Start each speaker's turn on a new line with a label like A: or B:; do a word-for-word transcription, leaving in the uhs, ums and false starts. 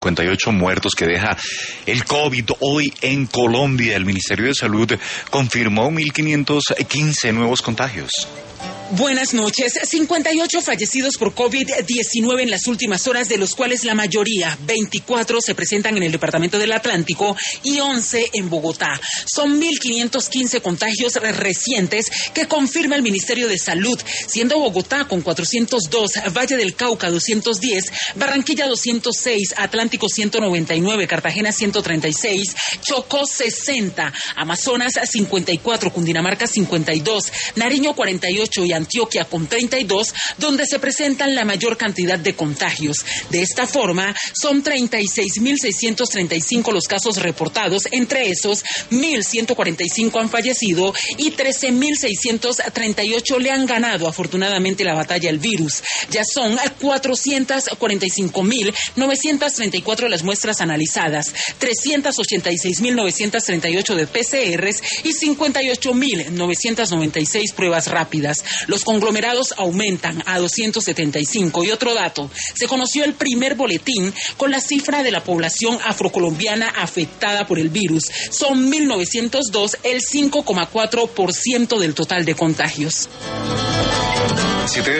A: cincuenta y ocho muertos que deja el COVID hoy en Colombia. El Ministerio de Salud confirmó mil quinientos quince nuevos contagios.
B: Buenas noches. cincuenta y ocho fallecidos por COVID diecinueve en las últimas horas, de los cuales la mayoría, veinticuatro, se presentan en el departamento del Atlántico y once en Bogotá. Son mil quinientos quince contagios recientes que confirma el Ministerio de Salud, siendo Bogotá con cuatrocientos dos, Valle del Cauca doscientos diez, Barranquilla doscientos seis, Atlántico ciento noventa y nueve, Cartagena ciento treinta y seis, Chocó sesenta, Amazonas cincuenta y cuatro, Cundinamarca cincuenta y dos, Nariño cuarenta y ocho y Antioquia con treinta y dos, donde se presentan la mayor cantidad de contagios. De esta forma, son treinta y seis mil seiscientos treinta y cinco los casos reportados, entre esos mil ciento cuarenta y cinco han fallecido y trece mil seiscientos treinta y ocho le han ganado afortunadamente la batalla al virus. Ya son cuatrocientos cuarenta y cinco mil novecientos treinta y cuatro las muestras analizadas, trescientos ochenta y seis mil novecientos treinta y ocho de P C Rs y cincuenta y ocho mil novecientos noventa y seis pruebas rápidas. Los conglomerados aumentan a doscientos setenta y cinco. Y otro dato, se conoció el primer boletín con la cifra de la población afrocolombiana afectada por el virus. Son mil novecientos dos, el cinco coma cuatro por ciento del total de contagios.
A: Siete